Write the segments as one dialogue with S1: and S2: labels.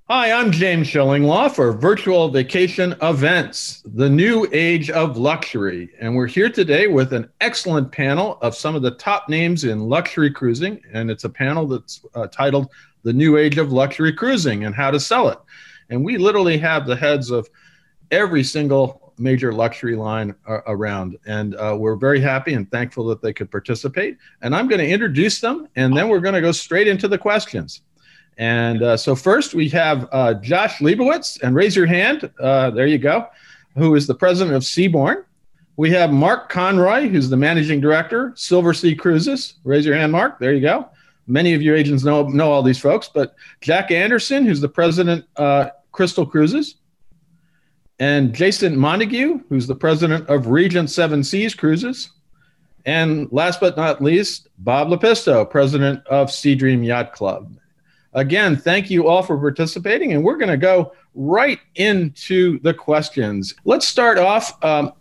S1: Hi, I'm James Shillinglaw for Virtual Vacation Events, the new age of luxury. And we're here today with an excellent panel of some of the top names in luxury cruising. And it's a panel that's titled The New Age of Luxury Cruising and How to Sell It. And we literally have the heads of every single major luxury line around. And we're very happy and thankful that they could participate. And I'm going to introduce them, and then we're going to go straight into the questions. And so first we have Josh Leibowitz, and raise your hand, there you go, who is the president of Seabourn. We have Mark Conroy, who's the managing director, Silversea Cruises. Raise your hand, Mark, there you go. Many of you agents know all these folks, but Jack Anderson, who's the president, Crystal Cruises. And Jason Montague, who's the president of Regent Seven Seas Cruises. And last but not least, Bob Lepisto, president of Sea Dream Yacht Club. Again, thank you all for participating, and we're going to go right into the questions. Let's start off.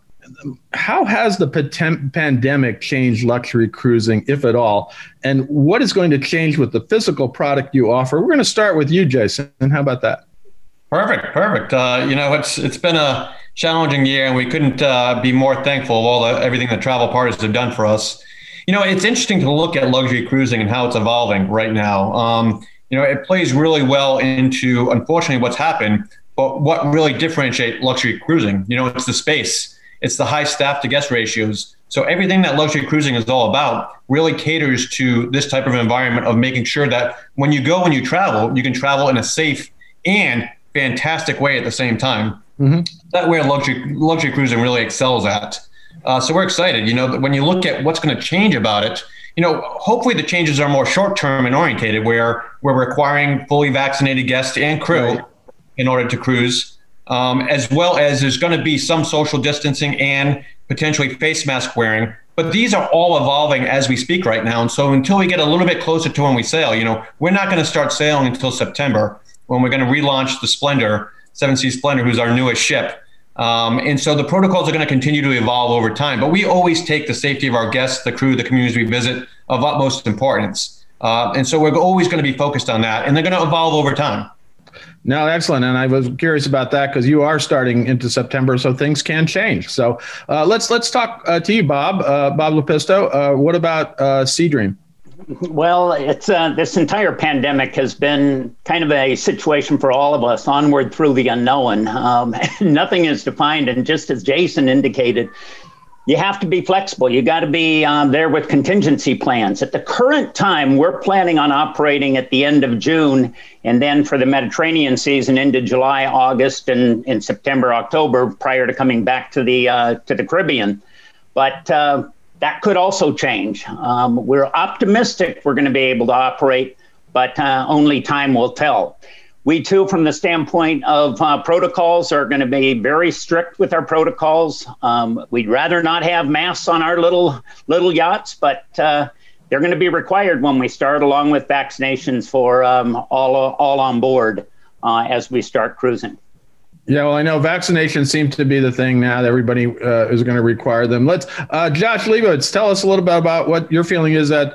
S1: How has the pandemic changed luxury cruising, if at all? And what is going to change with the physical product you offer? We're going to start with you, Jason. How about that?
S2: Perfect. It's been a challenging year, and we couldn't be more thankful of everything the travel partners have done for us. It's interesting to look at luxury cruising and how it's evolving right now. It plays really well into, unfortunately, what's happened, but what really differentiates luxury cruising, it's the space, it's the high staff to guest ratios. So everything that luxury cruising is all about really caters to this type of environment of making sure that when you travel, you can travel in a safe and fantastic way at the same time. Mm-hmm. That way luxury cruising really excels at. So we're excited, when you look at what's going to change about it, hopefully the changes are more short-term and orientated, where we're requiring fully vaccinated guests and crew in order to cruise, as well as there's going to be some social distancing and potentially face mask wearing. But these are all evolving as we speak right now. And so until we get a little bit closer to when we sail, we're not going to start sailing until September, when we're going to relaunch the Splendor, Seven Seas Splendor, who's our newest ship. And so the protocols are going to continue to evolve over time, but we always take the safety of our guests, the crew, the communities we visit of utmost importance. And so we're always going to be focused on that, and they're going to evolve over time.
S1: No, excellent. And I was curious about that because you are starting into September, so things can change. So let's talk to you, Bob Lepisto. What about Sea Dream?
S3: Well, it's this entire pandemic has been kind of a situation for all of us, onward through the unknown. Nothing is defined. And just as Jason indicated, you have to be flexible. You got to be there with contingency plans. At the current time, we're planning on operating at the end of June, and then for the Mediterranean season into July, August, and September, October, prior to coming back to the Caribbean. But that could also change. We're optimistic we're going to be able to operate, but only time will tell. We too, from the standpoint of protocols, are going to be very strict with our protocols. We'd rather not have masks on our little yachts, but they're going to be required when we start, along with vaccinations for all on board as we start cruising.
S1: Yeah, well, I know vaccinations seem to be the thing now that everybody is going to require them. Let's, Josh Leibowitz, tell us a little bit about what your feeling is at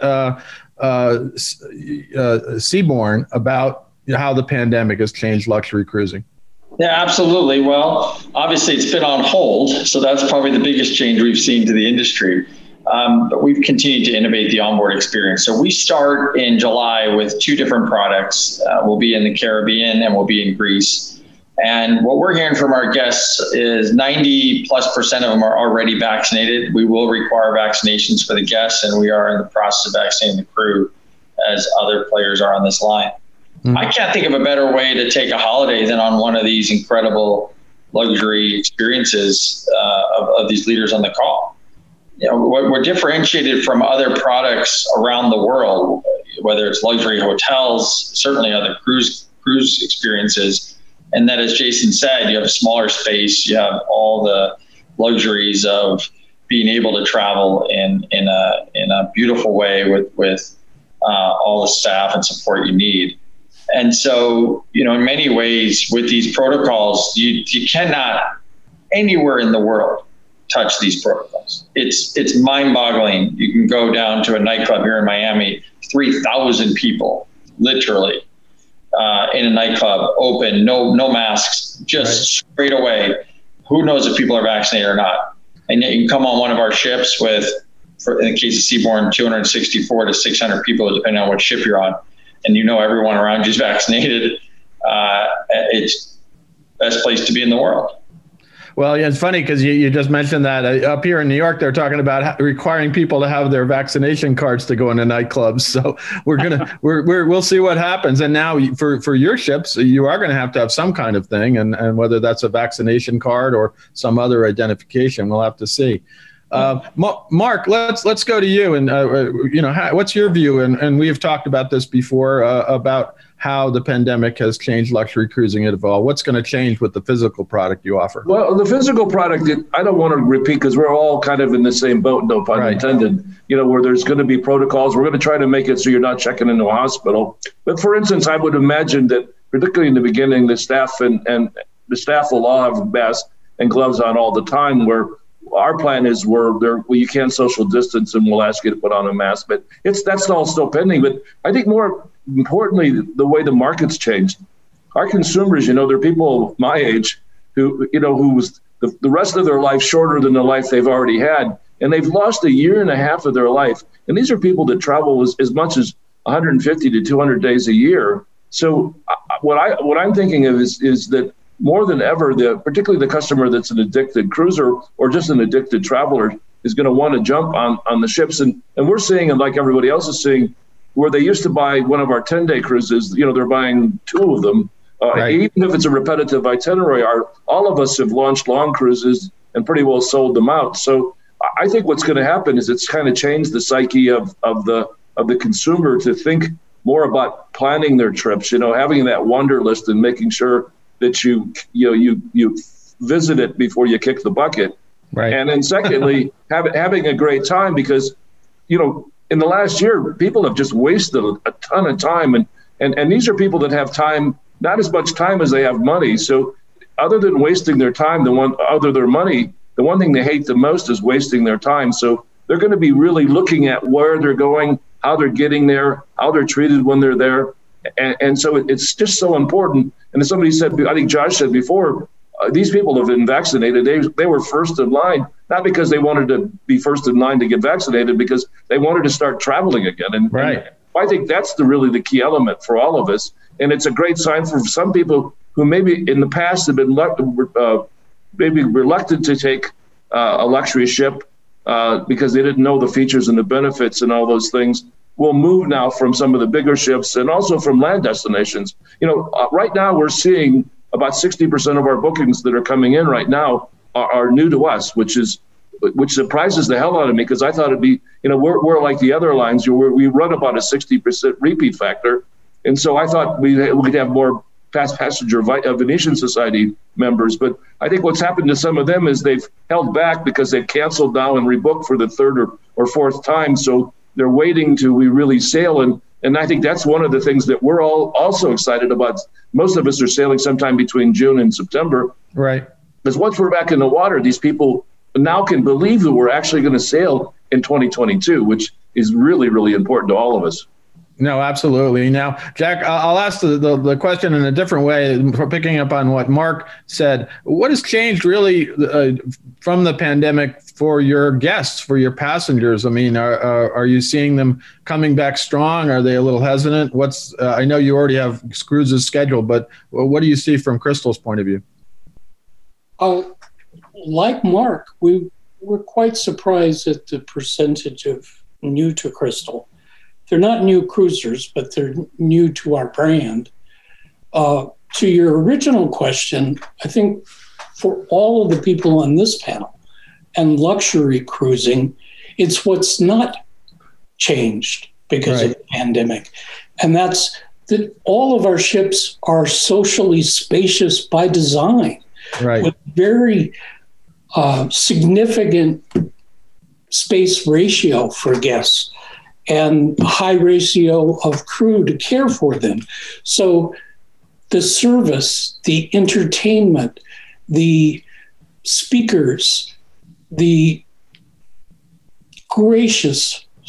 S1: Seabourn about how the pandemic has changed luxury cruising.
S4: Yeah, absolutely. Well, obviously it's been on hold, so that's probably the biggest change we've seen to the industry. But we've continued to innovate the onboard experience. So we start in July with two different products. We'll be in the Caribbean and we'll be in Greece. And what we're hearing from our guests is 90+% of them are already vaccinated. We will require vaccinations for the guests, and we are in the process of vaccinating the crew as other players are on this line. Mm-hmm. I can't think of a better way to take a holiday than on one of these incredible luxury experiences of these leaders on the call. We're differentiated from other products around the world, whether it's luxury hotels, certainly other cruise experiences. And that, as Jason said, you have a smaller space, you have all the luxuries of being able to travel in a beautiful way with all the staff and support you need. And so, in many ways with these protocols, you cannot anywhere in the world touch these protocols. It's mind-boggling. You can go down to a nightclub here in Miami, 3,000 people, literally. in a nightclub, open, no masks, just straight away. Who knows if people are vaccinated or not? And yet you can come on one of our ships with, in the case of Seabourn, 264 to 600 people, depending on what ship you're on, and you know everyone around you is vaccinated. It's the best place to be in the world.
S1: Well, yeah, it's funny because you just mentioned that up here in New York, they're talking about requiring people to have their vaccination cards to go into nightclubs. So we'll see what happens. And now for your ships, you are going to have some kind of thing, and whether that's a vaccination card or some other identification, we'll have to see. Mark, let's go to you, and what's your view? And we have talked about this before about how the pandemic has changed luxury cruising at all. What's going to change with the physical product you offer?
S5: Well, the physical product, I don't want to repeat because we're all kind of in the same boat, no pun intended, where there's going to be protocols. We're going to try to make it so you're not checking into a hospital. But for instance, I would imagine that particularly in the beginning, the staff and the staff will all have masks and gloves on all the time, where our plan is you can't social distance and we'll ask you to put on a mask, but that's all still pending. But I think more importantly, the way the market's changed, our consumers, they're people my age who was the rest of their life shorter than the life they've already had. And they've lost a year and a half of their life. And these are people that travel as much as 150 to 200 days a year. So what I'm thinking of is that more than ever, particularly the customer that's an addicted cruiser or just an addicted traveler is going to want to jump on the ships. And we're seeing, and like everybody else is seeing, where they used to buy one of our 10-day cruises, they're buying two of them. Even if it's a repetitive itinerary, all of us have launched long cruises and pretty well sold them out. So I think what's going to happen is it's kind of changed the psyche of the consumer to think more about planning their trips, having that wander list and making sure that you visit it before you kick the bucket.
S1: Right.
S5: And then secondly, having a great time because, in the last year, people have just wasted a ton of time. And these are people that have time, not as much time as they have money. So other than wasting their time, their money, the one thing they hate the most is wasting their time. So they're going to be really looking at where they're going, how they're getting there, how they're treated when they're there. And so it's just so important. And as somebody said, I think Josh said before, these people have been vaccinated. They were first in line, not because they wanted to be first in line to get vaccinated, because they wanted to start traveling again. And I think that's really the key element for all of us. And it's a great sign for some people who maybe in the past have been maybe reluctant to take a luxury ship because they didn't know the features and the benefits and all those things. Will move now from some of the bigger ships and also from land destinations. Right now we're seeing about 60% of our bookings that are coming in right now are new to us, which surprises the hell out of me because I thought it'd be, we're like the other lines. We run about a 60% repeat factor. And so I thought we'd have more passenger Venetian Society members. But I think what's happened to some of them is they've held back because they've canceled now and rebooked for the third or fourth time. So they're waiting till we really sail. And I think that's one of the things that we're all also excited about. Most of us are sailing sometime between June and September.
S1: Right.
S5: Because once we're back in the water, these people now can believe that we're actually going to sail in 2022, which is really, really important to all of us.
S1: No, absolutely. Now, Jack, I'll ask the question in a different way, for picking up on what Mark said. What has changed really from the pandemic for your guests, for your passengers? I mean, are you seeing them coming back strong? Are they a little hesitant? I know you already have cruises scheduled, but what do you see from Crystal's point of view?
S6: Like Mark, we were quite surprised at the percentage of new to Crystal. They're not new cruisers, but they're new to our brand. To your original question, I think for all of the people on this panel and luxury cruising, it's what's not changed because of the pandemic. And that's that all of our ships are socially spacious by design, with very significant space ratio for guests and high ratio of crew to care for them. So the service, the entertainment, the speakers, the gracious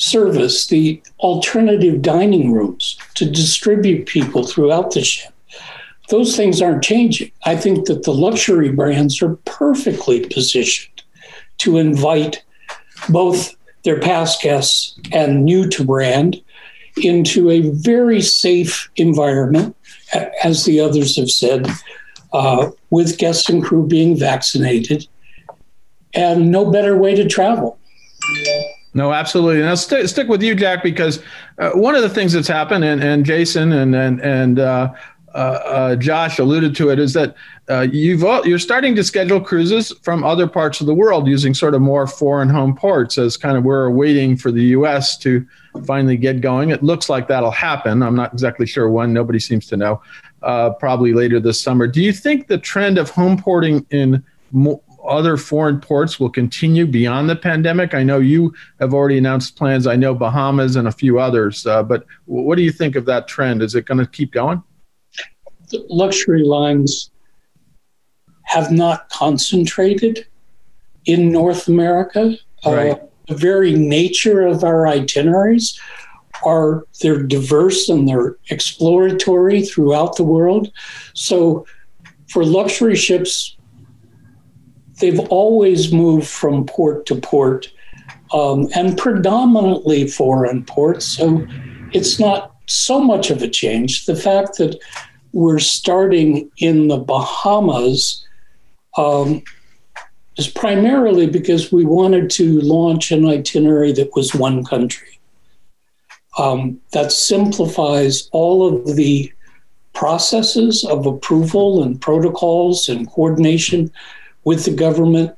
S6: service, the alternative dining rooms to distribute people throughout the ship, those things aren't changing. I think that the luxury brands are perfectly positioned to invite both their past guests and new to brand into a very safe environment, as the others have said, with guests and crew being vaccinated, and no better way to travel.
S1: No, absolutely. And I'll stick with you, Jack, because one of the things that's happened, and Jason and Josh alluded to it, is that you're starting to schedule cruises from other parts of the world using sort of more foreign home ports as kind of we're waiting for the U.S. to finally get going. It looks like that'll happen. I'm not exactly sure when. Nobody seems to know. Probably later this summer. Do you think the trend of home porting in other foreign ports will continue beyond the pandemic? I know you have already announced plans. I know Bahamas and a few others. But what do you think of that trend? Is it going to keep going?
S6: The luxury lines have not concentrated in North America.
S1: Right.
S6: The very nature of our itineraries they're diverse and they're exploratory throughout the world. So for luxury ships, they've always moved from port to port, and predominantly foreign ports. So it's not so much of a change. The fact that we're starting in the Bahamas is primarily because we wanted to launch an itinerary that was one country. That simplifies all of the processes of approval and protocols and coordination with the government.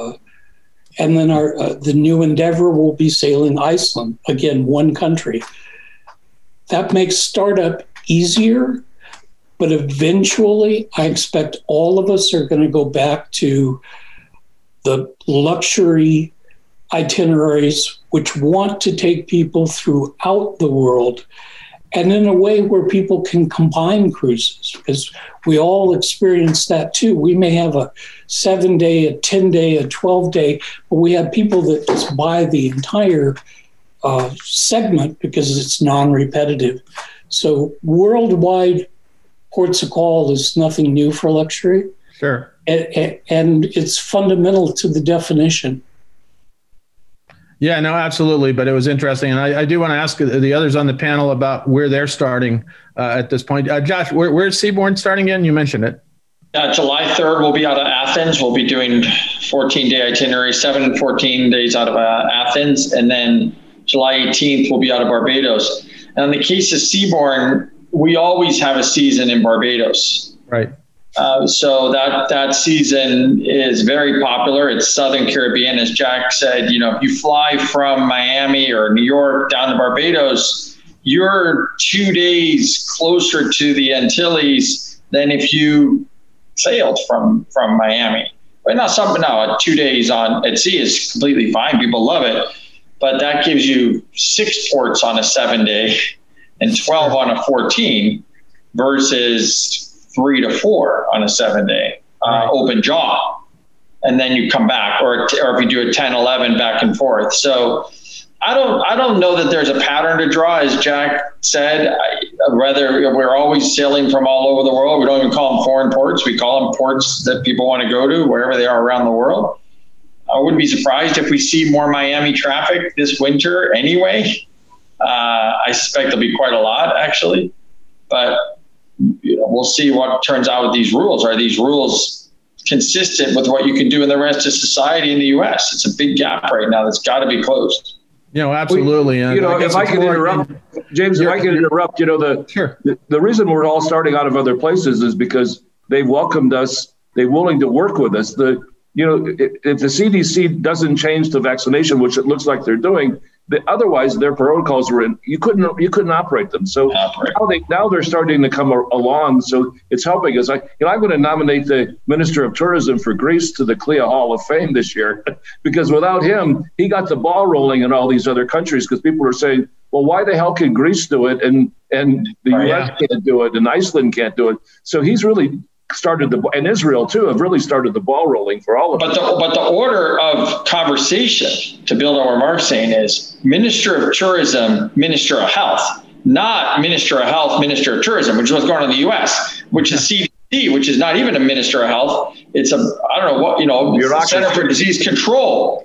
S6: And then the new endeavor will be sailing Iceland, again, one country. That makes startup easier, but eventually I expect all of us are going to go back to the luxury itineraries which want to take people throughout the world, and in a way where people can combine cruises, because we all experience that too. We may have a 7-day, a 10-day, a 12-day, but we have people that just buy the entire segment because it's non-repetitive. So worldwide ports of call is nothing new for luxury.
S1: Sure.
S6: And it's fundamental to the definition.
S1: Yeah, no, absolutely. But it was interesting. And I do want to ask the others on the panel about where they're starting at this point. Josh, where's Seabourn starting again? You mentioned it.
S4: July 3rd, we'll be out of Athens. We'll be doing 14-day itinerary, 7 and 14 days out of Athens. And then July 18th, we'll be out of Barbados. And in the case of Seabourn, we always have a season in Barbados.
S1: Right.
S4: So that season is very popular. It's Southern Caribbean, as Jack said. If you fly from Miami or New York down to Barbados, you're 2 days closer to the Antilles than if you sailed from Miami. But no, 2 days at sea is completely fine. People love it, but that gives you 6 ports on a 7-day and 12 on a 14 versus 3 to 4 on a 7-day open jaw, and then you come back, or if you do a 10, 11 back and forth. So I don't know that there's a pattern to draw, as Jack said. Whether we're always sailing from all over the world, we don't even call them foreign ports. We call them ports that people want to go to wherever they are around the world. I wouldn't be surprised if we see more Miami traffic this winter anyway. I suspect there'll be quite a lot, actually, but we'll see what turns out with these rules. Are these rules consistent with what you can do in the rest of society in the U.S.? It's a big gap right now that's got to be closed.
S1: Absolutely.
S5: If I can interrupt, James,
S1: Sure.
S5: The reason we're all starting out of other places is because they welcomed us. They're willing to work with us. If the CDC doesn't change the vaccination, which it looks like they're doing, otherwise their protocols were in. You couldn't operate them. So now they're starting to come along. So it's helping us. I'm going to nominate the Minister of Tourism for Greece to the CLIA Hall of Fame this year, because without him, he got the ball rolling in all these other countries, because people are saying, well, why the hell can Greece do it and the US can't do it and Iceland can't do it? So he's really started and Israel too have really started the ball rolling for all of us.
S4: But the order of conversation, to build on what Mark's saying, is Minister of Tourism, Minister of Health, not Minister of Health, Minister of Tourism, which is what's going on in the U.S., which is CDC, which is not even a Minister of Health. It's Center for Disease Control.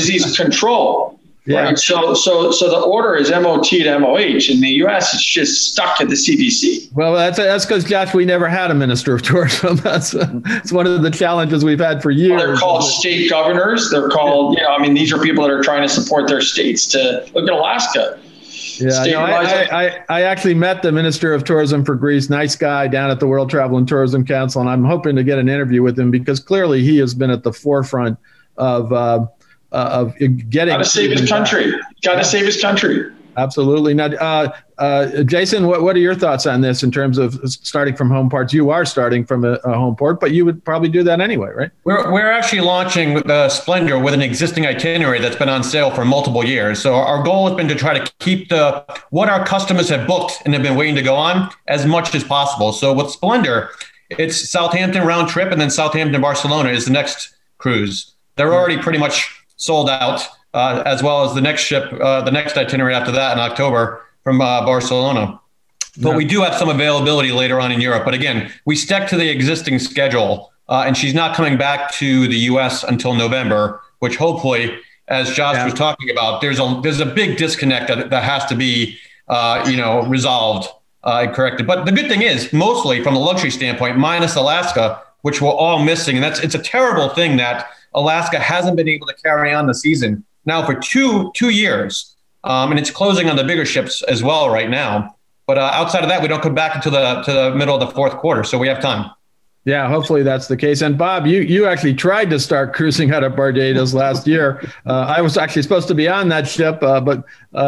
S1: Yeah.
S4: Right. So the order is MOT to MOH. In the U.S., it's just stuck at the CDC.
S1: Well, that's because, Josh, we never had a minister of tourism. That's one of the challenges we've had for years.
S4: Well, they're called state governors. They're called, these are people that are trying to support their states. To look at Alaska.
S1: Yeah, no, I actually met the Minister of Tourism for Greece, nice guy, down at the World Travel and Tourism Council, and I'm hoping to get an interview with him because clearly he has been at the forefront of getting.
S4: Got to save his country. Got to save his country.
S1: Absolutely. Now, Jason, what are your thoughts on this in terms of starting from home ports? You are starting from a home port, but you would probably do that anyway, right?
S2: We're actually launching the Splendor with an existing itinerary that's been on sale for multiple years. So our goal has been to try to keep what our customers have booked and have been waiting to go on as much as possible. So with Splendor, it's Southampton round trip, and then Southampton Barcelona is the next cruise. They're already pretty much sold out, as well as the next ship, the next itinerary after that in October from Barcelona. But we do have some availability later on in Europe. But again, we stuck to the existing schedule, and she's not coming back to the U.S. until November, which hopefully, as Josh was talking about, there's a big disconnect that has to be resolved and corrected. But the good thing is, mostly from the luxury standpoint, minus Alaska, which we're all missing, and it's a terrible thing that Alaska hasn't been able to carry on the season now for two years, and it's closing on the bigger ships as well right now. But outside of that, we don't come back until the middle of the fourth quarter, so we have time.
S1: Yeah, hopefully that's the case. And Bob, you actually tried to start cruising out of Barbados last year. I was actually supposed to be on that ship, but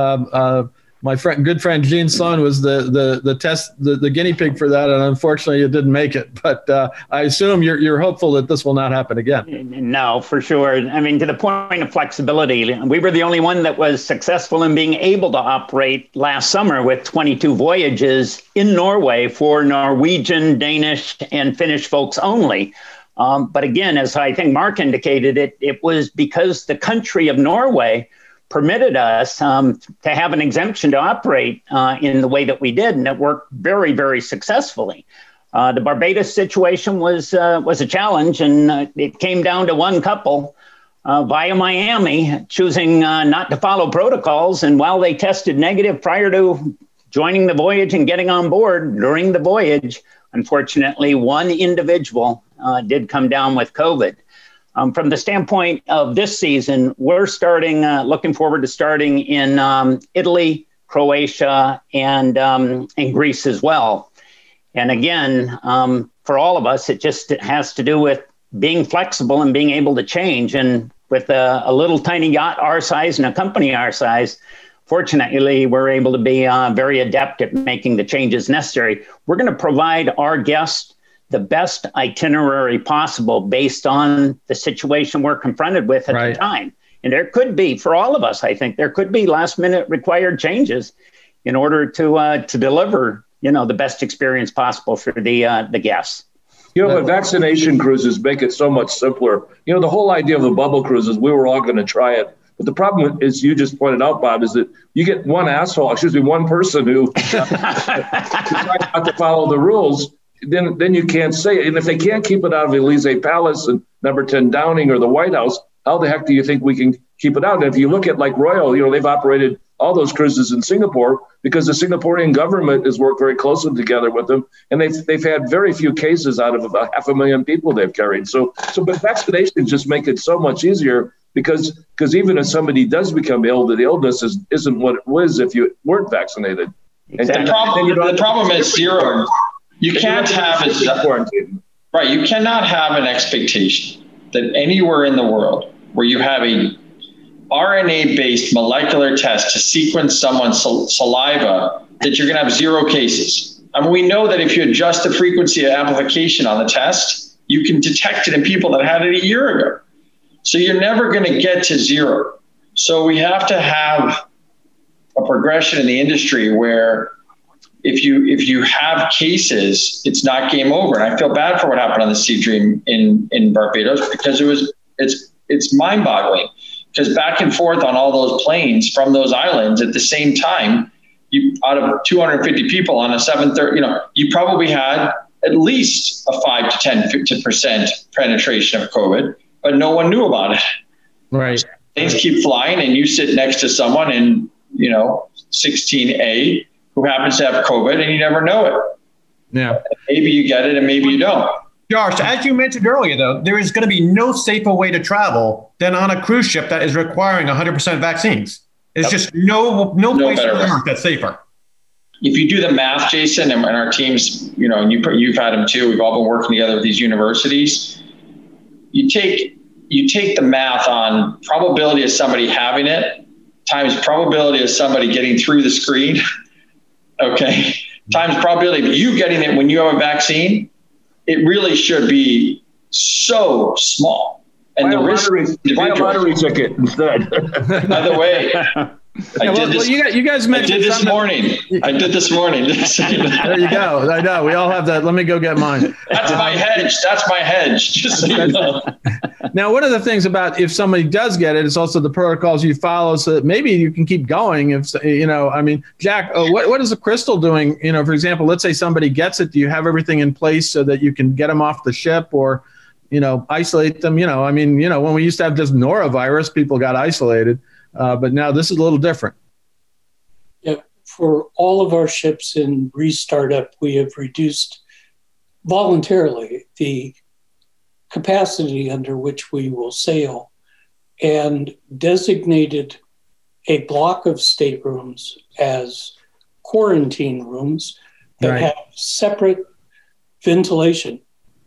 S1: my good friend Gene Sloan was the guinea pig for that, and unfortunately it didn't make it. But I assume you're hopeful that this will not happen again.
S3: No, for sure. I mean, to the point of flexibility, we were the only one that was successful in being able to operate last summer with 22 voyages in Norway for Norwegian, Danish, and Finnish folks only. But again, as I think Mark indicated, it was because the country of Norway permitted us to have an exemption to operate in the way that we did, and it worked very, very successfully. The Barbados situation was a challenge, and it came down to one couple via Miami choosing not to follow protocols, and while they tested negative prior to joining the voyage and getting on board during the voyage, unfortunately, one individual did come down with COVID. From the standpoint of this season, we're looking forward to starting in Italy, Croatia, and Greece as well. And again, for all of us, it has to do with being flexible and being able to change. And with a little tiny yacht our size and a company our size, fortunately, we're able to be very adept at making the changes necessary. We're going to provide our guests the best itinerary possible based on the situation we're confronted with at the time. And there could be, for all of us, I think, there could be last minute required changes in order to deliver, the best experience possible for the guests.
S5: Vaccination cruises make it so much simpler. The whole idea of the bubble cruises, we were all going to try it. But the problem is, you just pointed out, Bob, is that you get one person who decides not to follow the rules. Then you can't say it. And if they can't keep it out of Elysee Palace and number 10 Downing or the White House, how the heck do you think we can keep it out? And if you look at like Royal, they've operated all those cruises in Singapore because the Singaporean government has worked very closely together with them. And they've had very few cases out of about 500,000 people they've carried. But vaccinations just make it so much easier because even if somebody does become ill, the illness isn't what it was if you weren't vaccinated.
S3: Exactly.
S4: The problem is zero. You can't have right. You cannot have an expectation that anywhere in the world where you have a RNA-based molecular test to sequence someone's saliva that you're going to have zero cases. I mean, we know that if you adjust the frequency of amplification on the test, you can detect it in people that had it a year ago. So you're never going to get to zero. So we have to have a progression in the industry where if you have cases, it's not game over. And I feel bad for what happened on the Sea Dream in Barbados, because it's mind boggling, because back and forth on all those planes from those islands at the same time, you, out of 250 people on a 730, you probably had at least a 5 to 10% penetration of COVID, but no one knew about it.
S1: Right.
S4: Things keep flying, and you sit next to someone in, 16A who happens to have COVID, and you never know it.
S1: Yeah.
S4: Maybe you get it and maybe you don't.
S2: Josh, as you mentioned earlier, though, there is going to be no safer way to travel than on a cruise ship that is requiring 100% vaccines. There's just no place on earth that's safer.
S4: If you do the math, Jason, and our teams, and you've had them too, we've all been working together with these universities. You take the math on probability of somebody having it times probability of somebody getting through the screen, okay, times probability of you getting it when you have a vaccine, it really should be so small. And
S5: buy a lottery ticket instead.
S4: By the way,
S1: you guys mentioned
S4: I did this morning.
S1: There you go. I know. We all have that. Let me go get mine.
S4: That's my hedge. Just so you know.
S1: Now, one of the things about if somebody does get it, it's also the protocols you follow so that maybe you can keep going. If, Jack, what is the Crystal doing? For example, let's say somebody gets it. Do you have everything in place so that you can get them off the ship or, isolate them? When we used to have just norovirus, people got isolated. But now this is a little different.
S6: Yeah, for all of our ships in restartup, we have reduced voluntarily the capacity under which we will sail and designated a block of staterooms as quarantine rooms that have separate ventilation.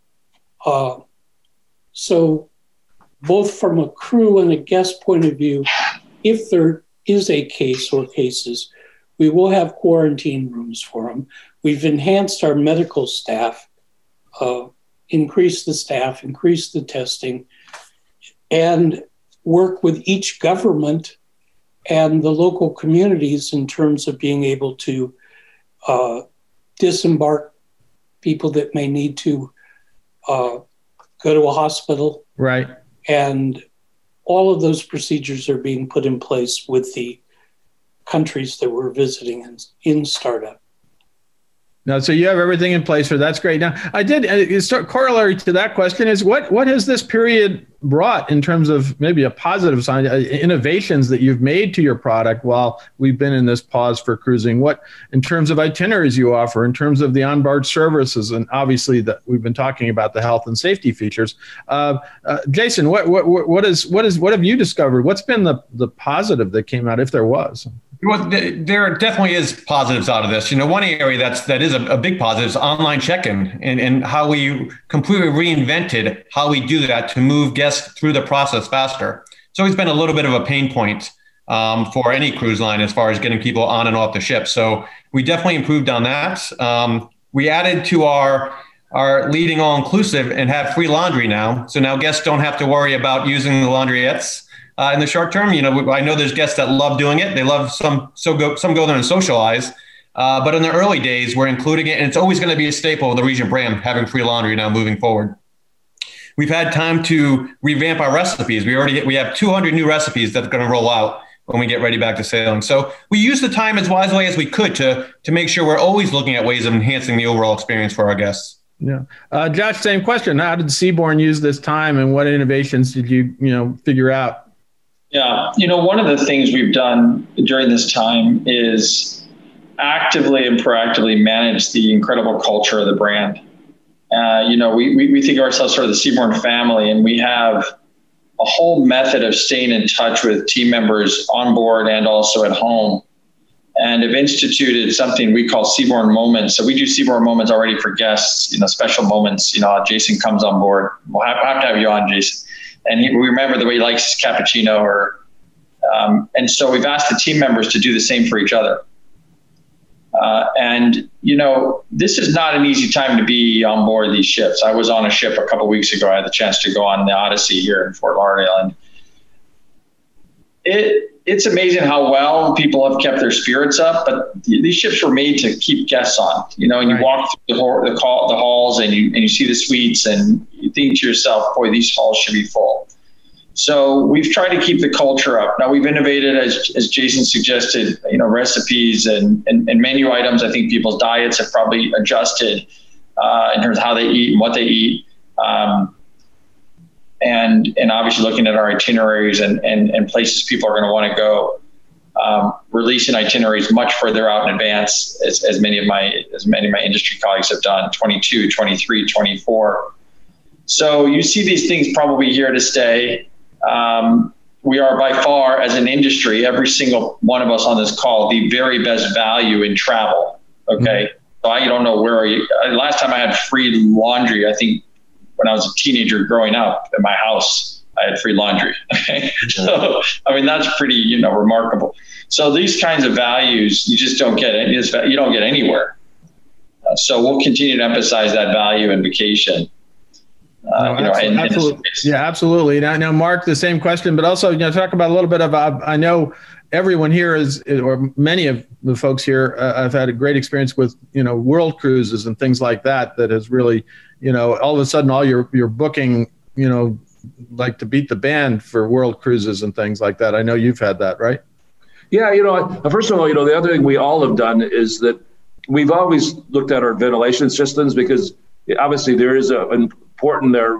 S6: So both from a crew and a guest point of view, if there is a case or cases, we will have quarantine rooms for them. We've enhanced our medical staff, increased the staff, increased the testing, and work with each government and the local communities in terms of being able to disembark people that may need to go to a hospital.
S1: Right.
S6: And all of those procedures are being put in place with the countries that we're visiting in startup.
S1: No, so you have everything in place for that's great. Now, I did start corollary to that question is what has this period brought in terms of maybe a positive sign, innovations that you've made to your product while we've been in this pause for cruising? What in terms of itineraries you offer, in terms of the onboard services, and obviously that we've been talking about the health and safety features. Jason, what have you discovered? What's been the positive that came out, if there was?
S2: Well, there definitely is positives out of this. One area that is a big positive is online check-in and how we completely reinvented how we do that to move guests through the process faster. It's always been a little bit of a pain point for any cruise line as far as getting people on and off the ship. So we definitely improved on that. We added to our leading all-inclusive and have free laundry now. So now guests don't have to worry about using the laundriettes. In the short term, I know there's guests that love doing it. They love some go there and socialize. But in the early days, we're including it, and it's always going to be a staple of the Regent brand, having free laundry now moving forward. We've had time to revamp our recipes. We have 200 new recipes that are going to roll out when we get ready back to sailing. So we use the time as wisely as we could to make sure we're always looking at ways of enhancing the overall experience for our guests.
S1: Yeah. Josh, same question. How did Seabourn use this time, and what innovations did you figure out?
S4: Yeah. One of the things we've done during this time is actively and proactively manage the incredible culture of the brand. We think of ourselves sort of the Seabourn family, and we have a whole method of staying in touch with team members on board and also at home, and have instituted something we call Seabourn Moments. So we do Seabourn Moments already for guests, special moments. Jason comes on board. We'll have to have you on, Jason. And we remember the way he likes his cappuccino, and so we've asked the team members to do the same for each other. This is not an easy time to be on board these ships. I was on a ship a couple of weeks ago. I had the chance to go on the Odyssey here in Fort Lauderdale, and it's amazing how well people have kept their spirits up, but these ships were made to keep guests on, and you walk through the halls and you see the suites and you think to yourself, boy, these halls should be full. So we've tried to keep the culture up. Now we've innovated, as Jason suggested, recipes and menu items. I think people's diets have probably adjusted in terms of how they eat and what they eat. And obviously looking at our itineraries and places people are going to want to go, releasing itineraries much further out in advance, as many of my industry colleagues have done, 22, 23, 24. So you see these things probably here to stay. We are by far, as an industry, every single one of us on this call, the very best value in travel. Okay. So I don't know where last time I had free laundry, I think, when I was a teenager growing up in my house, I had free laundry. Okay. So, that's pretty, remarkable. So these kinds of values, you just don't get it. You don't get anywhere. So we'll continue to emphasize that value in vacation.
S1: Absolutely. Yeah, absolutely. Now, Mark, the same question, but also, talk about a little bit of, I know everyone here or many of the folks here have had a great experience with, world cruises and things like that has really, all of a sudden all your booking, like to beat the band for world cruises and things like that. I know you've had that, right?
S5: Yeah. First of all, the other thing we all have done is that we've always looked at our ventilation systems, because obviously there is an important there.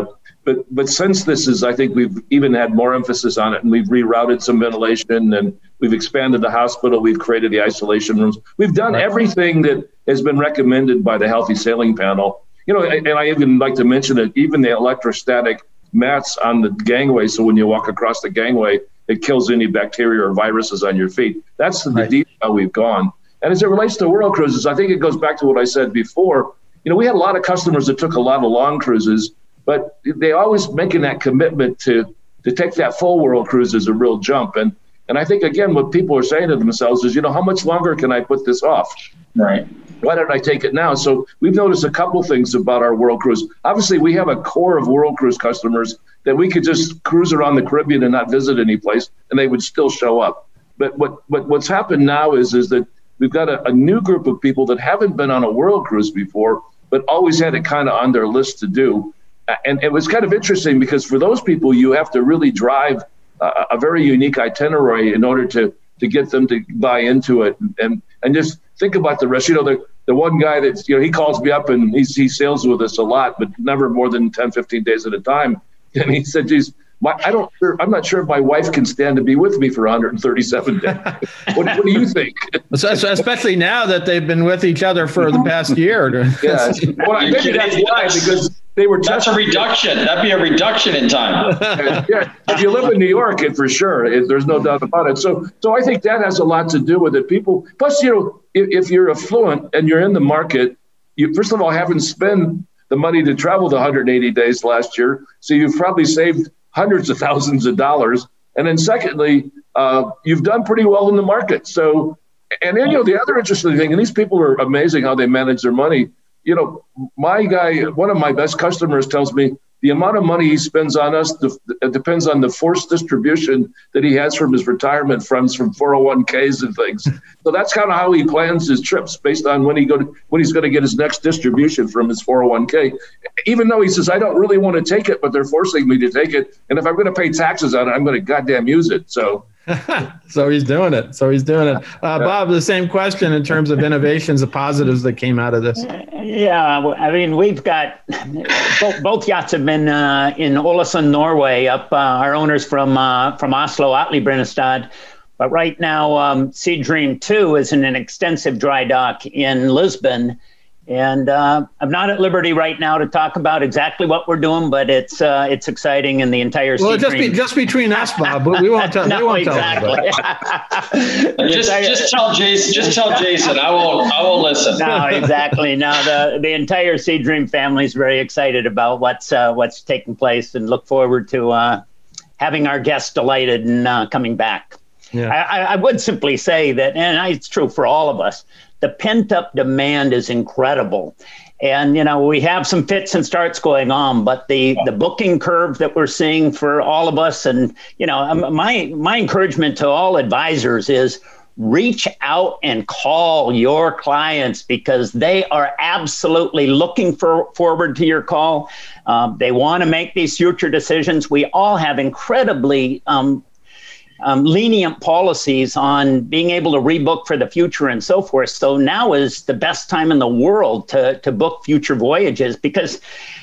S5: But since this is, I think we've even had more emphasis on it, and we've rerouted some ventilation, and we've expanded the hospital. We've created the isolation rooms. We've done everything that has been recommended by the Healthy Sailing Panel. And I even like to mention that even the electrostatic mats on the gangway, so when you walk across the gangway, it kills any bacteria or viruses on your feet. That's the detail we've gone. And as it relates to world cruises, I think it goes back to what I said before. We had a lot of customers that took a lot of long cruises, but they always making that commitment to take that full world cruise is a real jump. And I think, again, what people are saying to themselves is, how much longer can I put this off?
S4: Right.
S5: Why don't I take it now? So we've noticed a couple things about our world cruise. Obviously, we have a core of world cruise customers that we could just cruise around the Caribbean and not visit any place, and they would still show up. But what's happened now is that we've got a new group of people that haven't been on a world cruise before, but always had it kind of on their list to do. And it was kind of interesting, because for those people, you have to really drive a very unique itinerary in order to get them to buy into it. And just think about the rest. The one guy that's, he calls me up and he sails with us a lot, but never more than 10, 15 days at a time. And he said, geez, I'm not sure if my wife can stand to be with me for 137 days. What do you think?
S1: So especially now that they've been with each other for the past year.
S5: Yeah. Well, maybe that's why, because they were.
S4: That's a reduction. That'd be a reduction in time.
S5: Yeah. If you live in New York, for sure, there's no doubt about it. So I think that has a lot to do with it. People, plus, if you're affluent and you're in the market, you first of all haven't spent the money to travel the 180 days last year, so you've probably saved hundreds of thousands of dollars. And then secondly, you've done pretty well in the market. So, and then, the other interesting thing, and these people are amazing how they manage their money. My guy, one of my best customers, tells me the amount of money he spends on us depends on the forced distribution that he has from his retirement funds, from 401ks and things. So that's kind of how he plans his trips, based on when he's going to get his next distribution from his 401k. Even though he says, I don't really want to take it, but they're forcing me to take it. And if I'm going to pay taxes on it, I'm going to goddamn use it. So.
S1: So he's doing it. Bob, the same question in terms of innovations, the positives that came out of this.
S3: Yeah, we've got both yachts have been in Ålesund, Norway. Our owners from Oslo, Atle Brennestad. But right now, Sea Dream 2 is in an extensive dry dock in Lisbon. And I'm not at liberty right now to talk about exactly what we're doing, but it's exciting, and the entire.
S1: Well, just between us, Bob. But we won't tell.
S3: No, exactly.
S4: just tell Jason. Just tell Jason. I will listen.
S3: No, exactly. No, the entire Sea Dream family is very excited about what's taking place, and look forward to having our guests delighted and coming back. Yeah. I would simply say that, and it's true for all of us, the pent-up demand is incredible. And, we have some fits and starts going on, but the booking curve that we're seeing for all of us, and, my encouragement to all advisors is reach out and call your clients, because they are absolutely looking forward to your call. They want to make these future decisions. We all have incredibly lenient policies on being able to rebook for the future and so forth. So now is the best time in the world to book future voyages, because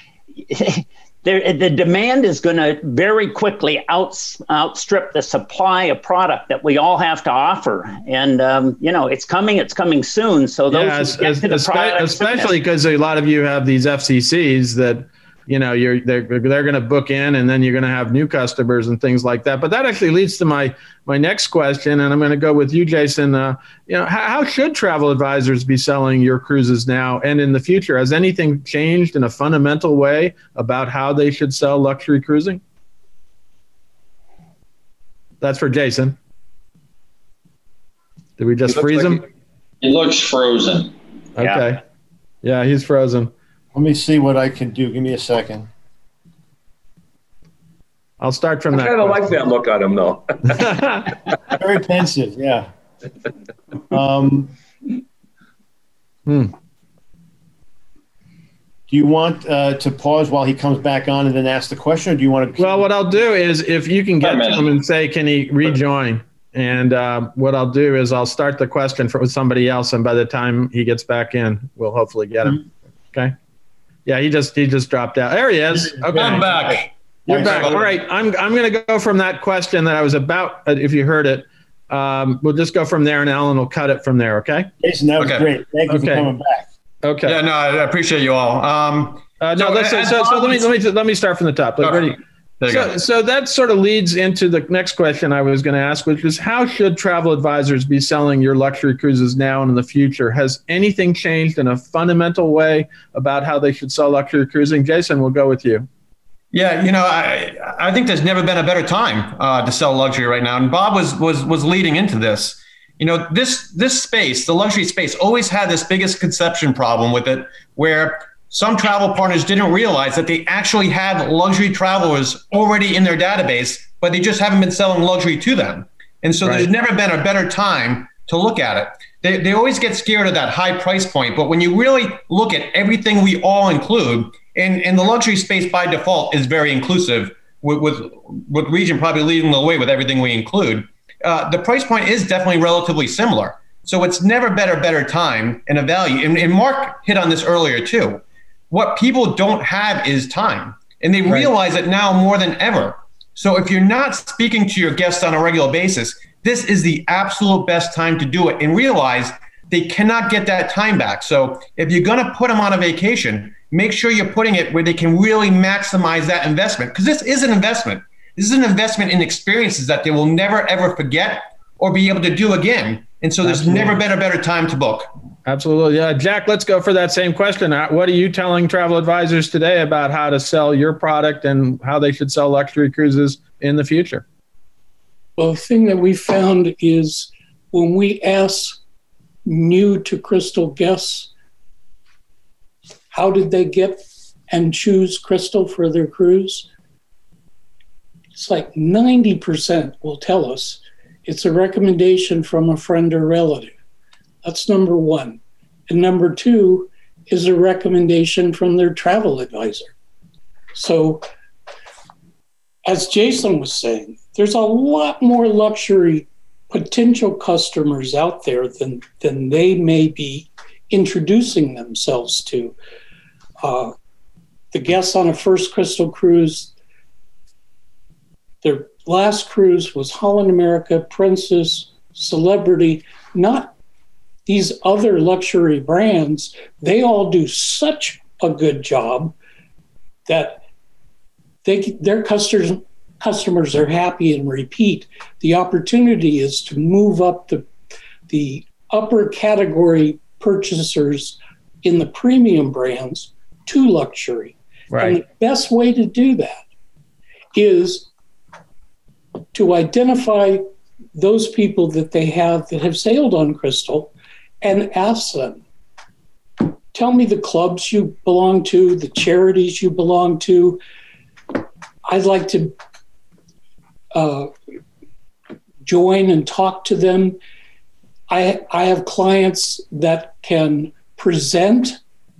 S3: the demand is going to very quickly outstrip the supply of product that we all have to offer. And, it's coming soon. So those
S1: especially because a lot of you have these FCCs that, they're going to book in, and then you're going to have new customers and things like that. But that actually leads to my next question, and I'm going to go with you, Jason. How should travel advisors be selling your cruises now and in the future? Has anything changed in a fundamental way about how they should sell luxury cruising? That's for Jason. Did we just freeze him?
S4: He looks frozen.
S1: Okay. Yeah, he's frozen.
S7: Let me see what I can do. Give me a second.
S1: I'll start from that.
S5: I kind of like that look on him, though.
S7: Very pensive, yeah. Do you want to pause while he comes back on and then ask the question, or do you want to?
S1: Well, what I'll do is, if you can get to him and say, can he rejoin? And what I'll do is I'll start the question with somebody else, and by the time he gets back in, we'll hopefully get him. Okay. Yeah, he just dropped out. There he is. Okay.
S2: I'm back.
S1: You're back. All right. I'm going to go from that question that I was about, if you heard it. We'll just go from there, and Alan will cut it from there. Okay.
S7: Jason, that was great. Thank you for coming back.
S1: Okay.
S2: Yeah, no, I appreciate you all.
S1: Let me start from the top. Ready? So that sort of leads into the next question I was going to ask, which is, how should travel advisors be selling your luxury cruises now and in the future? Has anything changed in a fundamental way about how they should sell luxury cruising? Jason, we'll go with you.
S2: Yeah, I think there's never been a better time to sell luxury right now. And Bob was leading into this. This space, the luxury space, always had this biggest conception problem with it, where some travel partners didn't realize that they actually had luxury travelers already in their database, but they just haven't been selling luxury to them. And so there's never been a better time to look at it. They always get scared of that high price point, but when you really look at everything we all include, and the luxury space by default is very inclusive, with Regent probably leading the way with everything we include, the price point is definitely relatively similar. So it's never been a better time and a value. And Mark hit on this earlier too. What people don't have is time, and they realize it now more than ever. So if you're not speaking to your guests on a regular basis, this is the absolute best time to do it, and realize they cannot get that time back. So if you're going to put them on a vacation, make sure you're putting it where they can really maximize that investment, because this is an investment. This is an investment in experiences that they will never, ever forget or be able to do again. And so there's never been a better time to book.
S1: Absolutely. Yeah. Jack, let's go for that same question. What are you telling travel advisors today about how to sell your product and how they should sell luxury cruises in the future?
S6: Well, the thing that we found is when we ask new to Crystal guests, how did they get and choose Crystal for their cruise? It's like 90% will tell us it's a recommendation from a friend or relative. That's number one. And number two is a recommendation from their travel advisor. So, as Jason was saying, there's a lot more luxury potential customers out there than they may be introducing themselves to. The guests on a first Crystal cruise, their last cruise was Holland America, Princess, Celebrity, not these other luxury brands. They all do such a good job that their customers are happy and repeat. The opportunity is to move up the upper category purchasers in the premium brands to luxury.
S1: Right.
S6: And the best way to do that is to identify those people that they have that have sailed on Crystal and ask them, tell me the clubs you belong to, the charities you belong to. I'd like to join and talk to them. I have clients that can present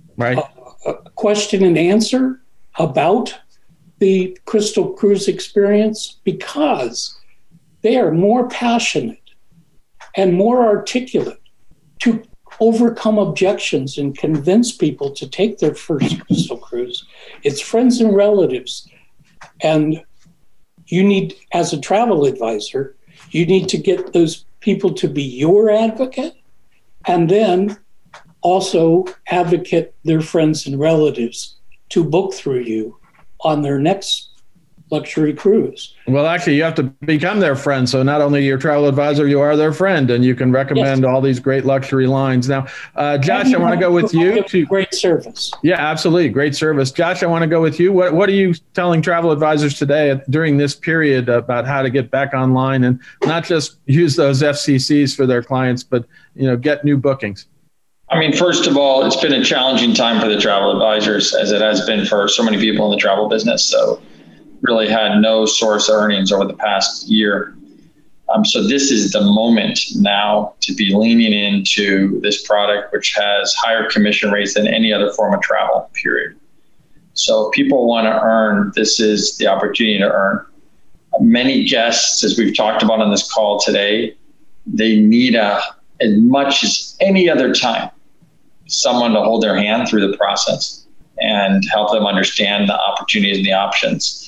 S6: a question and answer about the Crystal Cruise experience because they are more passionate and more articulate to overcome objections and convince people to take their first Crystal Cruise. It's friends and relatives. And you need, as a travel advisor, you need to get those people to be your advocate and then also advocate their friends and relatives to book through you on their next luxury cruise.
S1: Well, actually, you have to become their friend. So not only your travel advisor, you are their friend, and you can recommend all these great luxury lines. Now, Josh, I want to go with you.
S6: Great service.
S1: Yeah, absolutely. Great service. Josh, I want to go with you. What are you telling travel advisors today during this period about how to get back online and not just use those FCCs for their clients, but, get new bookings?
S4: I mean, first of all, it's been a challenging time for the travel advisors, as it has been for so many people in the travel business. So really had no source of earnings over the past year. So this is the moment now to be leaning into this product, which has higher commission rates than any other form of travel, period. So if people want to earn, this is the opportunity to earn. Many guests, as we've talked about on this call today, they need as much as any other time, someone to hold their hand through the process and help them understand the opportunities and the options.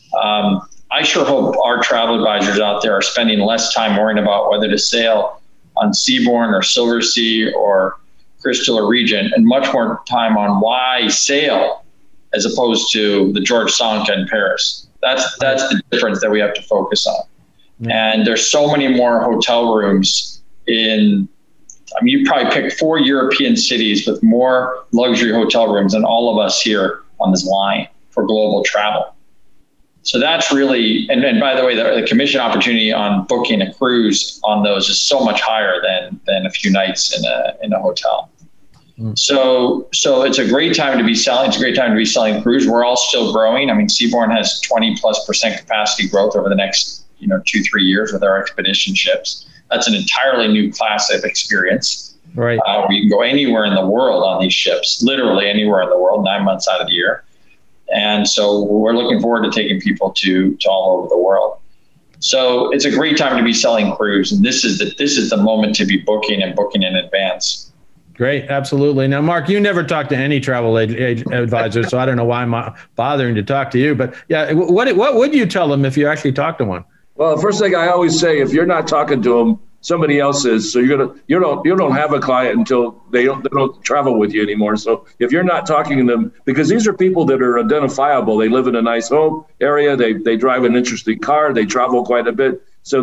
S4: I sure hope our travel advisors out there are spending less time worrying about whether to sail on Seabourn or Silversea or Crystal or Regent, and much more time on why sail as opposed to the George Sanka in Paris. That's the difference that we have to focus on. Mm-hmm. And there's so many more hotel rooms you probably picked 4 European cities with more luxury hotel rooms than all of us here on this line for global travel. So that's really, and by the way, the commission opportunity on booking a cruise on those is so much higher than a few nights in a hotel. Mm. So it's a great time to be selling. It's a great time to be selling cruise. We're all still growing. I mean, Seabourn has 20+% capacity growth over the next 2-3 years with our expedition ships. That's an entirely new class of experience.
S1: Right.
S4: We can go anywhere in the world on these ships, literally anywhere in the world, 9 months out of the year. And so we're looking forward to taking people to all over the world. So it's a great time to be selling cruise. And this is the moment to be booking in advance.
S1: Great. Absolutely. Now, Mark, you never talk to any travel advisor, so I don't know why I'm bothering to talk to you. But yeah, what would you tell them if you actually talk to one?
S5: Well, the first thing I always say, if you're not talking to them, somebody else is. So you don't have a client until they don't travel with you anymore. So if you're not talking to them, because these are people that are identifiable, they live in a nice home area, they drive an interesting car, they travel quite a bit. So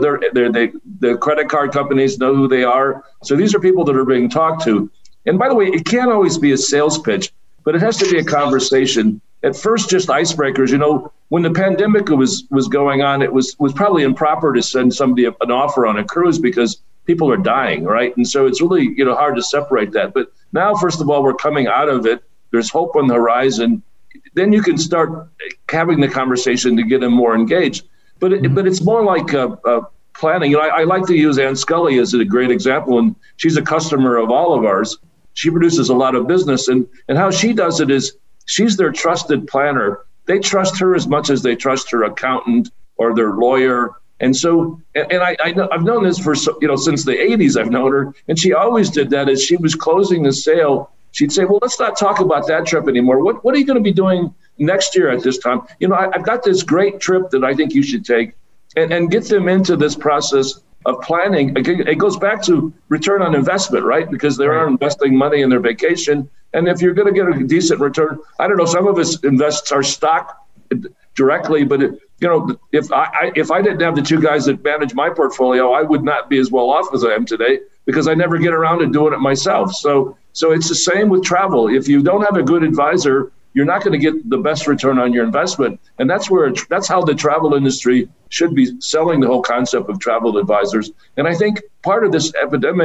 S5: the credit card companies know who they are. So these are people that are being talked to. And by the way, it can't always be a sales pitch, but it has to be a conversation. At first, just icebreakers. When the pandemic was going on, it was probably improper to send somebody an offer on a cruise because people are dying, right? And so it's really hard to separate that. But now, first of all, we're coming out of it. There's hope on the horizon. Then you can start having the conversation to get them more engaged. But it's more like planning. I like to use Ann Scully as a great example, and she's a customer of all of ours. She produces a lot of business, and how she does it is she's their trusted planner. They trust her as much as they trust her accountant or their lawyer. And so, I've known this for since the 80s. I've known her, and she always did that. As she was closing the sale, she'd say, "Well, let's not talk about that trip anymore. What are you going to be doing next year at this time? I've got this great trip that I think you should take," and get them into this process of planning. It goes back to return on investment, right? Because they are investing money in their vacation. And if you're going to get a decent return, I don't know, some of us invest our stock directly, but if I didn't have the two guys that manage my portfolio, I would not be as well off as I am today because I never get around to doing it myself. So it's the same with travel. If you don't have a good advisor, you're not going to get the best return on your investment. And that's how the travel industry should be selling the whole concept of travel advisors. And I think part of this epidemic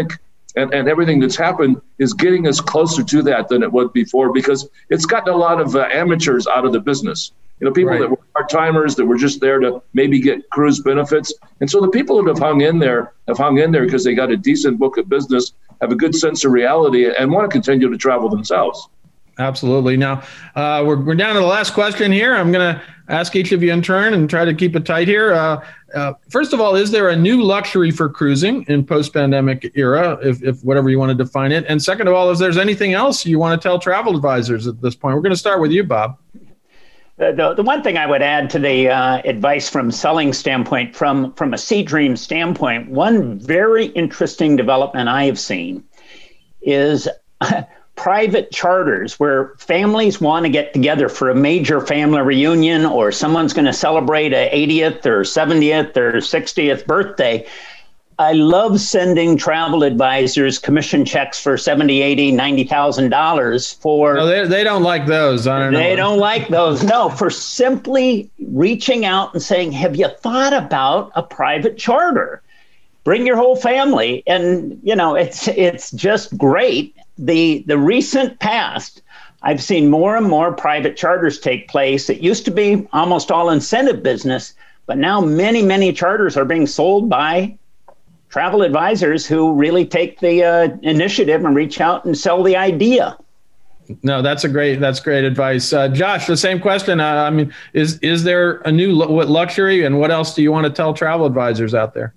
S5: and everything that's happened is getting us closer to that than it was before, because it's gotten a lot of amateurs out of the business. People that were part-timers that were just there to maybe get cruise benefits. And so the people that have hung in there because they got a decent book of business, have a good sense of reality, and want to continue to travel themselves.
S1: Absolutely. Now, we're down to the last question here. I'm going to ask each of you in turn and try to keep it tight here. First of all, is there a new luxury for cruising in post-pandemic era, if whatever you want to define it? And second of all, if there's anything else you want to tell travel advisors at this point? We're going to start with you, Bob.
S3: The one thing I would add to the advice from selling standpoint, from a Sea Dream standpoint, one very interesting development I have seen is private charters where families want to get together for a major family reunion, or someone's going to celebrate a 80th or 70th or 60th birthday. I love sending travel advisors commission checks for $70,000, $80,000, $90,000 for.
S1: No, they don't like those. I don't know.
S3: They don't like those. No, for simply reaching out and saying, have you thought about a private charter? Bring your whole family. And, it's just great. The recent past, I've seen more and more private charters take place. It used to be almost all incentive business, but now many, many charters are being sold by travel advisors who really take the initiative and reach out and sell the idea.
S1: No, that's great advice. Josh, the same question. Is there a new luxury, and what else do you want to tell travel advisors out there?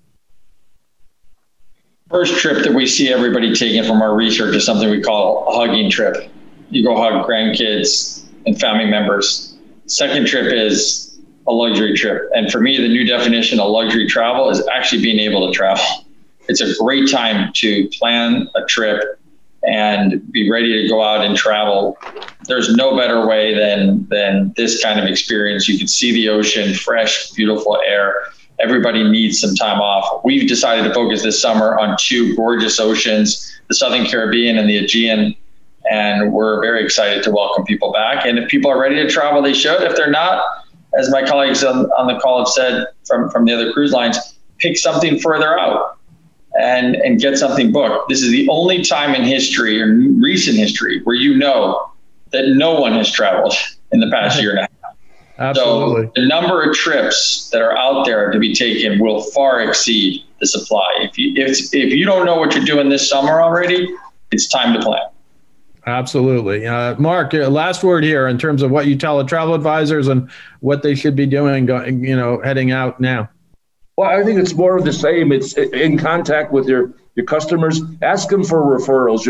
S4: First trip that we see everybody taking from our research is something we call a hugging trip. You go hug grandkids and family members. Second trip is a luxury trip. And for me, the new definition of luxury travel is actually being able to travel. It's a great time to plan a trip and be ready to go out and travel. There's no better way than this kind of experience. You can see the ocean, fresh, beautiful air. Everybody needs some time off. We've decided to focus this summer on two gorgeous oceans, the Southern Caribbean and the Aegean. And we're very excited to welcome people back. And if people are ready to travel, they should. If they're not, as my colleagues on the call have said from the other cruise lines, pick something further out and get something booked. This is the only time in history, or recent history, where that no one has traveled in the past year and a half.
S1: Absolutely.
S4: So the number of trips that are out there to be taken will far exceed the supply. If you don't know what you're doing this summer already, it's time to plan.
S1: Absolutely. Mark, last word here in terms of what you tell the travel advisors and what they should be doing, heading out now.
S5: Well, I think it's more of the same. It's in contact with your customers. Ask them for referrals.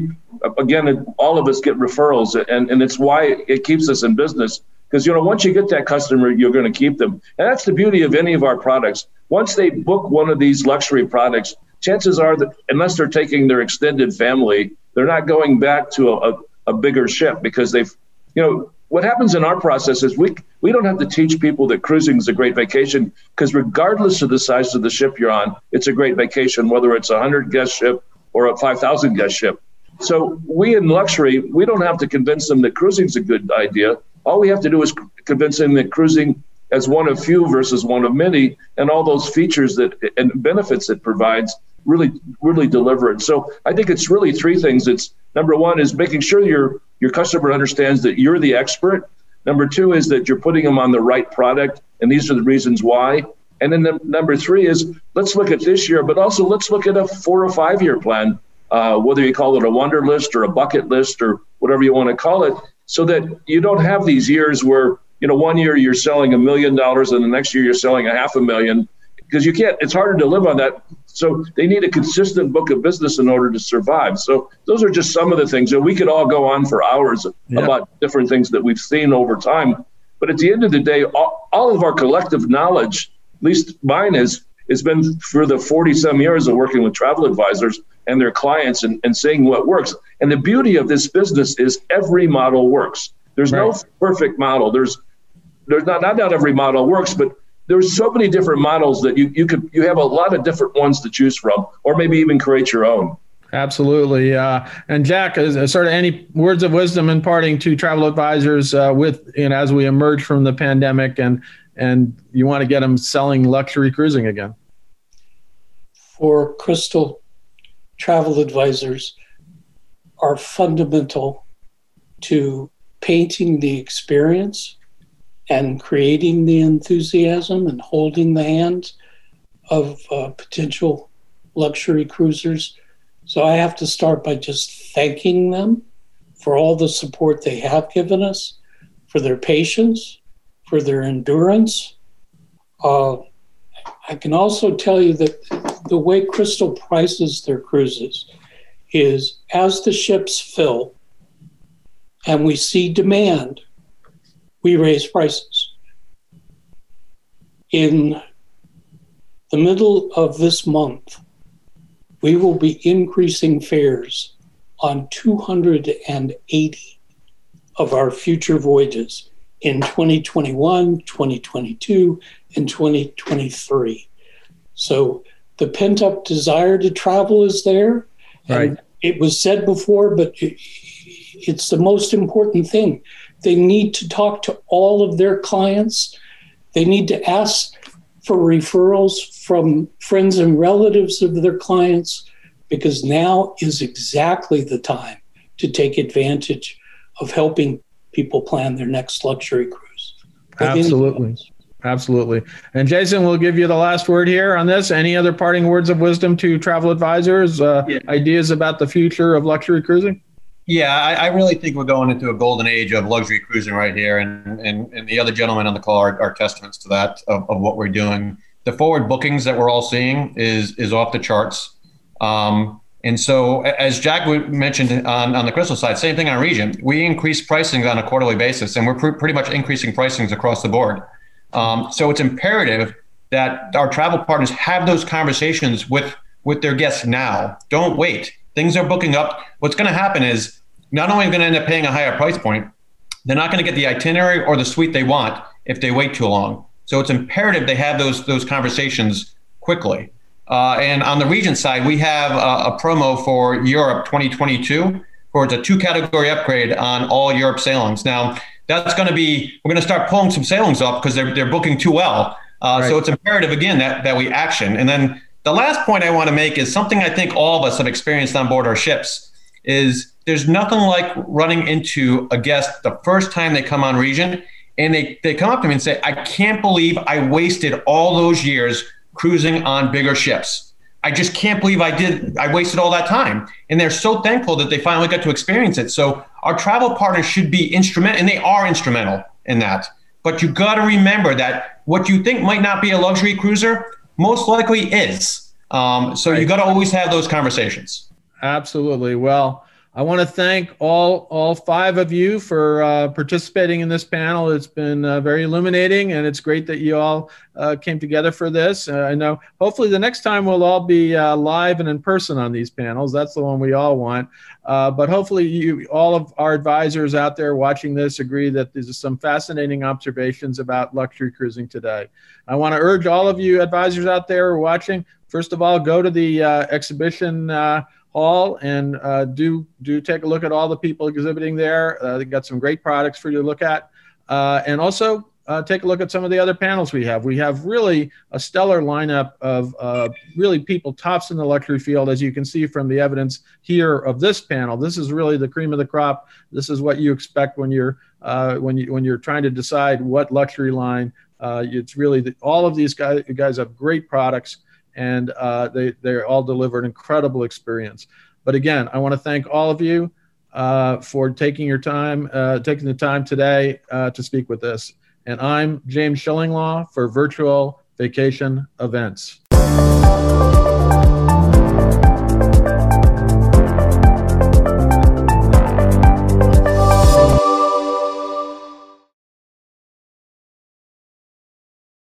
S5: All of us get referrals, and it's why it keeps us in business. Because, once you get that customer, you're going to keep them. And that's the beauty of any of our products. Once they book one of these luxury products, chances are that unless they're taking their extended family, they're not going back to a bigger ship, because what happens in our process is we don't have to teach people that cruising is a great vacation, because regardless of the size of the ship you're on, it's a great vacation, whether it's a 100-guest ship or a 5,000-guest ship. So we in luxury, we don't have to convince them that cruising is a good idea. All we have to do is convince them that cruising as one of few versus one of many, and all those features and benefits it provides really, really deliver it. So I think it's really three things. It's number one is making sure your customer understands that you're the expert. Number two is that you're putting them on the right product, and these are the reasons why. And then number three is let's look at this year, but also let's look at a 4 or 5 year plan, whether you call it a wonder list or a bucket list or whatever you want to call it, so that you don't have these years where, 1 year you're selling $1 million and the next year you're selling $500,000, because you can't, it's harder to live on that. So they need a consistent book of business in order to survive. So those are just some of the things, and we could all go on for hours about different things that we've seen over time. But at the end of the day, all of our collective knowledge, at least mine has been for the 40-some years of working with travel advisors and their clients and seeing what works. And the beauty of this business is every model works. There's no perfect model. There's not every model works, but there's so many different models that you have a lot of different ones to choose from, or maybe even create your own.
S1: Absolutely. And Jack, is sort of any words of wisdom imparting to travel advisors as we emerge from the pandemic and you want to get them selling luxury cruising again?
S6: For Crystal, travel advisors are fundamental to painting the experience and creating the enthusiasm and holding the hand of potential luxury cruisers. So I have to start by just thanking them for all the support they have given us, for their patience, for their endurance. I can also tell you that the way Crystal prices their cruises is as the ships fill and we see demand, we raise prices. In the middle of this month, we will be increasing fares on 280 of our future voyages in 2021, 2022, and 2023. So the pent-up desire to travel is there.
S1: Right.
S6: And it was said before, but it's the most important thing. They need to talk to all of their clients. They need to ask for referrals from friends and relatives of their clients, because now is exactly the time to take advantage of helping people plan their next luxury cruise.
S1: Absolutely. Absolutely. And Jason, we'll give you the last word here on this. Any other parting words of wisdom to travel advisors, ideas about the future of luxury cruising?
S2: Yeah, I really think we're going into a golden age of luxury cruising right here. And the other gentlemen on the call are testaments to that, of what we're doing. The forward bookings that we're all seeing is off the charts. And so, as Jack mentioned on the Crystal side, same thing on Regent. We increase pricing on a quarterly basis, and we're pretty much increasing pricings across the board. So it's imperative that our travel partners have those conversations with their guests now. Don't wait. Things are booking up. What's going to happen is not only are they going to end up paying a higher price point, they're not going to get the itinerary or the suite they want if they wait too long. So it's imperative they have those conversations quickly. And on the Regent side, we have a promo for Europe 2022 for it's a 2-category upgrade on all Europe sailings. Now, that's going to be, we're going to start pulling some sailings up because they're booking too well.
S1: Right.
S2: So it's imperative, again, that we action. And then the last point I want to make is something I think all of us have experienced on board our ships is there's nothing like running into a guest the first time they come on Regent and they come up to me and say, I can't believe I wasted all those years cruising on bigger ships. I just can't believe I wasted all that time. And they're so thankful that they finally got to experience it. So our travel partners should be instrumental, and they are instrumental in that. But you got to remember that what you think might not be a luxury cruiser most likely is. So you got to always have those conversations.
S1: Absolutely. Well, I want to thank all 5 of you for participating in this panel. It's been very illuminating, and it's great that you all came together for this. I know hopefully the next time we'll all be live and in person on these panels. That's the one we all want. But hopefully all of our advisors out there watching this agree that there's some fascinating observations about luxury cruising today. I want to urge all of you advisors out there watching, first of all, go to the exhibition hall and do take a look at all the people exhibiting there. They've got some great products for you to look at. And also take a look at some of the other panels we have. We have really a stellar lineup of really people tops in the luxury field, as you can see from the evidence here of this panel. This is really the cream of the crop. This is what you expect when you're trying to decide what luxury line. It's really all of these guys have great products, and they all deliver an incredible experience. But again, I want to thank all of you for taking the time today to speak with us. And I'm James Shillinglaw for Virtual Vacation Events.